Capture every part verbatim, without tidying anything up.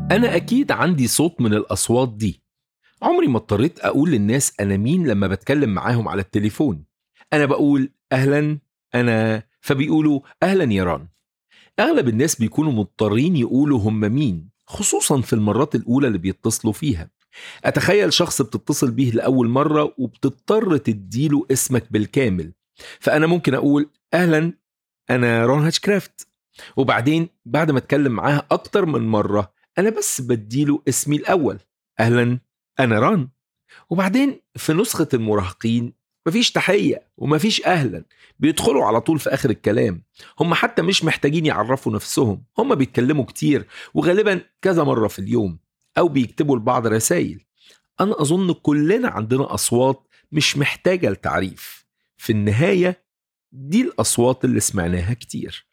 أنا أكيد عندي صوت من الأصوات دي. عمري ما اضطريت أقول للناس أنا مين لما بتكلم معاهم على التليفون. أنا بقول أهلا أنا، فبيقولوا أهلا يا ران. أغلب الناس بيكونوا مضطرين يقولوا هم مين، خصوصا في المرات الأولى اللي بيتصلوا فيها. أتخيل شخص بتتصل بيه لأول مرة وبتضطر تديله اسمك بالكامل، فأنا ممكن أقول أهلا أنا ران هاتشكرافت، وبعدين بعد ما أتكلم معاها أكتر من مرة أنا بس بديله اسمي الأول، أهلا أنا ران. وبعدين في نسخة المراهقين مفيش تحية ومفيش أهلا، بيدخلوا على طول في آخر الكلام. هم حتى مش محتاجين يعرفوا نفسهم، هم بيتكلموا كتير وغالبا كذا مرة في اليوم، أو بيكتبوا لبعض رسائل. أنا أظن كلنا عندنا أصوات مش محتاجة لتعريف. في النهاية دي الأصوات اللي سمعناها كتير.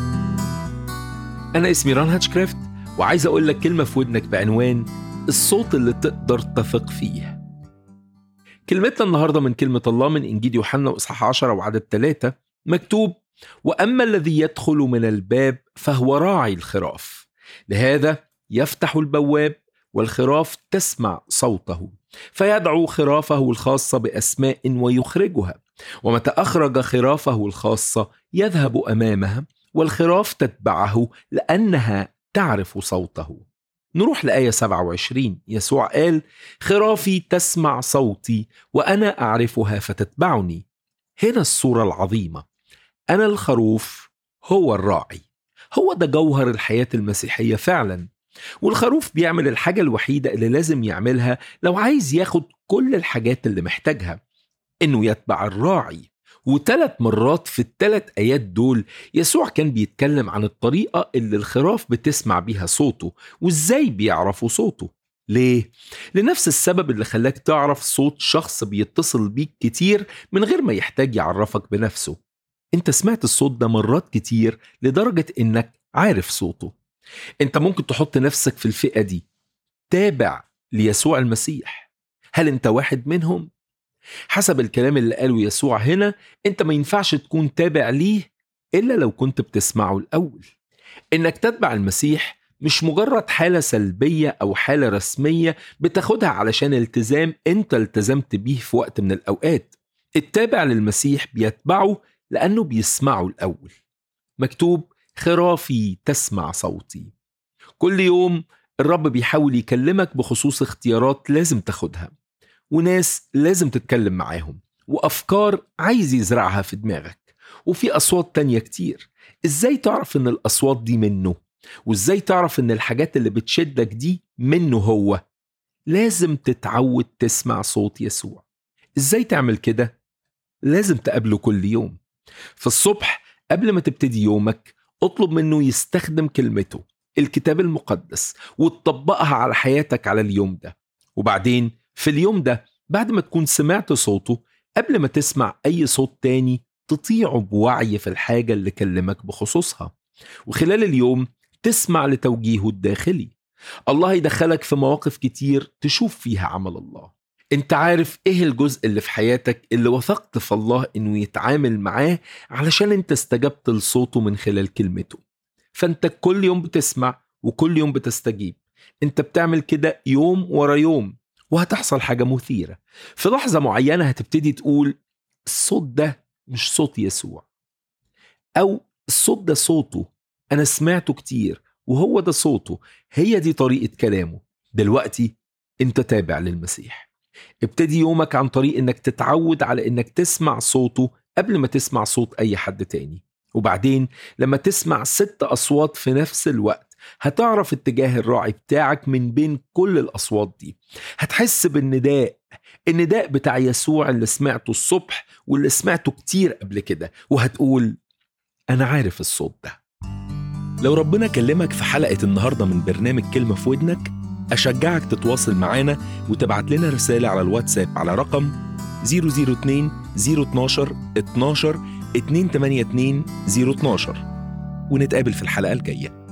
أنا اسمي ران هاتشكرافت، وعايز أقول لك كلمة في ودنك بعنوان الصوت اللي تقدر تثق فيه. كلمتنا النهاردة من كلمة الله من إنجيل يوحنا وإصحاح عشرة وعدد ثلاثة، مكتوب: وأما الذي يدخل من الباب فهو راعي الخراف، لهذا يفتح البواب والخراف تسمع صوته، فيدعو خرافه الخاصة بأسماء ويخرجها، ومتى أخرج خرافه الخاصة يذهب أمامها والخراف تتبعه لأنها تعرف صوته. نروح لآية سبعة وعشرين. يسوع قال: خرافي تسمع صوتي وأنا أعرفها فتتبعني. هنا الصورة العظيمة، أنا الخروف هو الراعي. هو ده جوهر الحياة المسيحية فعلا. والخروف بيعمل الحاجة الوحيدة اللي لازم يعملها لو عايز ياخد كل الحاجات اللي محتاجها، إنه يتبع الراعي. وثلاث مرات في الثلاث آيات دول يسوع كان بيتكلم عن الطريقة اللي الخراف بتسمع بيها صوته، وإزاي بيعرفوا صوته. ليه؟ لنفس السبب اللي خلاك تعرف صوت شخص بيتصل بيك كتير من غير ما يحتاج يعرفك بنفسه. انت سمعت الصوت ده مرات كتير لدرجة انك عارف صوته. انت ممكن تحط نفسك في الفئة دي، تابع ليسوع المسيح. هل انت واحد منهم؟ حسب الكلام اللي قاله يسوع هنا، انت ما ينفعش تكون تابع ليه إلا لو كنت بتسمعه الأول. إنك تتبع المسيح مش مجرد حالة سلبية أو حالة رسمية بتاخدها علشان التزام انت التزمت بيه في وقت من الأوقات. التابع للمسيح بيتبعه لأنه بيسمعه الأول. مكتوب: خرافي تسمع صوتي. كل يوم الرب بيحاول يكلمك بخصوص اختيارات لازم تاخدها، وناس لازم تتكلم معاهم، وأفكار عايز يزرعها في دماغك، وفي أصوات تانية كتير. إزاي تعرف إن الأصوات دي منه؟ وإزاي تعرف إن الحاجات اللي بتشدك دي منه هو؟ لازم تتعود تسمع صوت يسوع. إزاي تعمل كده؟ لازم تقابله كل يوم. في الصبح قبل ما تبتدي يومك اطلب منه يستخدم كلمته الكتاب المقدس وتطبقها على حياتك على اليوم ده. وبعدين في اليوم ده بعد ما تكون سمعت صوته، قبل ما تسمع أي صوت تاني تطيعه بوعي في الحاجة اللي كلمك بخصوصها، وخلال اليوم تسمع لتوجيهه الداخلي. الله يدخلك في مواقف كتير تشوف فيها عمل الله. انت عارف ايه الجزء اللي في حياتك اللي وثقت في الله انه يتعامل معاه علشان انت استجبت لصوته من خلال كلمته. فانت كل يوم بتسمع وكل يوم بتستجيب. انت بتعمل كده يوم ورا يوم، وهتحصل حاجة مثيرة. في لحظة معينة هتبتدي تقول: الصوت ده مش صوت يسوع، أو الصوت ده صوته، أنا سمعته كتير وهو ده صوته، هي دي طريقة كلامه. دلوقتي انت تابع للمسيح. ابتدي يومك عن طريق انك تتعود على انك تسمع صوته قبل ما تسمع صوت اي حد تاني. وبعدين لما تسمع ست اصوات في نفس الوقت هتعرف اتجاه الراعي بتاعك من بين كل الاصوات دي. هتحس بالنداء، النداء بتاع يسوع اللي سمعته الصبح واللي سمعته كتير قبل كده، وهتقول: انا عارف الصوت ده. لو ربنا كلمك في حلقة النهاردة من برنامج كلمة في ودنك، أشجعك تتواصل معانا وتبعت لنا رسالة على الواتساب على رقم صفر صفر اتنين صفر اتناشر اتناشر اتنين تمانية اتنين صفر اتناشر، ونتقابل في الحلقة الجاية.